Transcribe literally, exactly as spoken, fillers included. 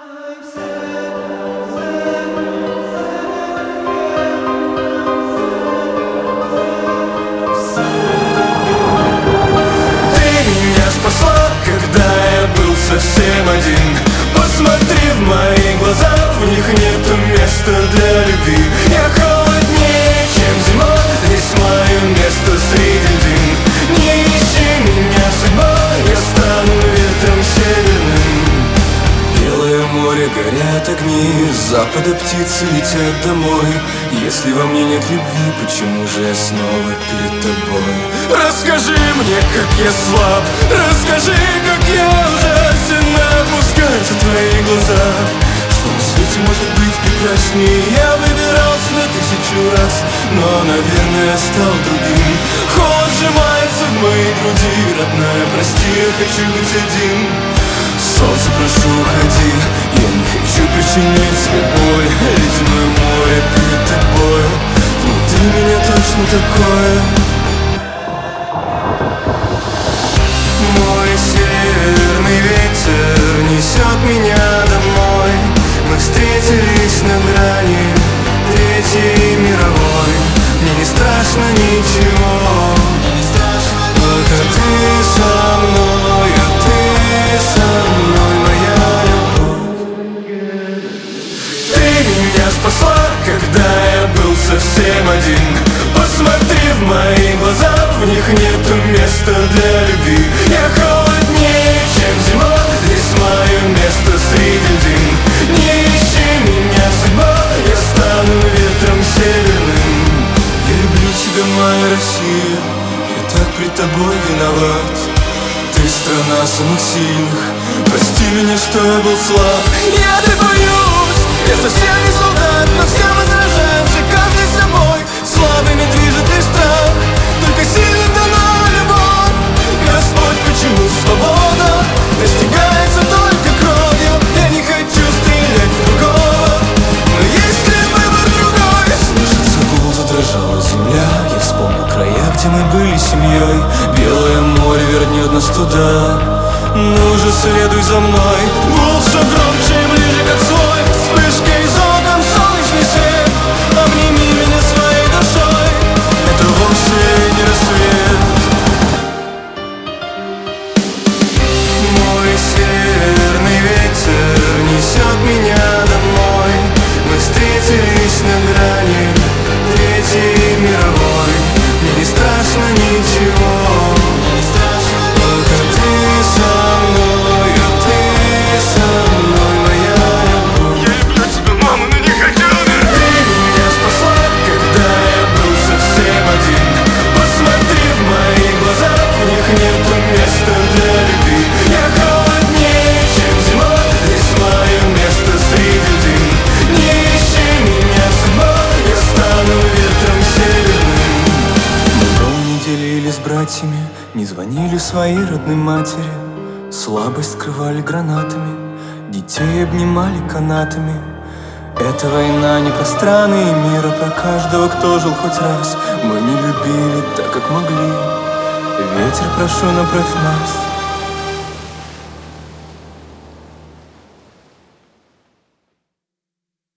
Совсем один. Посмотри в мои глаза, в них нету места для любви. Я холоднее, чем зима, здесь мое место среди дым. Не ищи меня, судьба, я стану ветром северным. Белое море, горят огни, с запада птицы летят домой. Если во мне нет любви, почему же я снова перед тобой? Расскажи мне, как я слаб, расскажи, как я ужасен. Опускаются твои глаза. Что на свете может быть прекраснее? Я выбирался на тысячу раз, но, наверное, стал другим. Холод сжимается в моей груди. Родная, прости, я хочу быть один. Солнце, прошу, уходи. Я не хочу причинить тебе боль. Ледяное море перед тобой. Внутри меня точно такое. Мой северный ветер несет меня домой. Мы встретились на грани Третьей мировой. Мне не страшно ничего, пока ты со мной, а ты со мной, моя любовь. Ты меня спасла, когда я был совсем один. Посмотри в мои глаза, в них нету места для любви. Я холоднее, чем зима, здесь мое место среди дым. Не ищи меня, судьба, я стану ветром северным. Я люблю тебя, моя Россия, я так пред тобой виноват. Ты страна самых сильных, прости меня, что я был слаб. Я-то боюсь, я совсем не солдат, но все мы сражаемся, каждый собой. Слабыми движет лишь страх, только сильным дана любовь. Господь, почему свобода достигается только кровью? Я не хочу стрелять в другого, но есть ли выбор другой? Слышится гул, задрожала земля. Я вспомнил края, где мы были семьей. Белое море вернет нас туда. Ну же, следуй за мной. Гул все громче и ближе, как свой. Вспышка из окон, солнечный свет. Обними меня своей душой. Это вовсе не рассвет. Мой северный ветер несет меня домой. Мы встретились на грани Третьей мировой. Мне не страшно ничего, пока ты со мной, а ты со мной, моя любовь. Я люблю тебя, мама, но не хочу умереть. Ты меня спасла, когда я был совсем один. Посмотри в мои глаза, в них нету места для любви. Я холоднее, чем зима, здесь мое место среди дым. Не ищи меня, судьба, я стану ветром северным. Мы дом не делили с братьями, не звонили своей родной матери. Слабость скрывали гранатами, детей обнимали канатами. Эта война не про страны и мир, а про каждого, кто жил хоть раз. Мы не любили так, как могли. Ветер, прошу, направь нас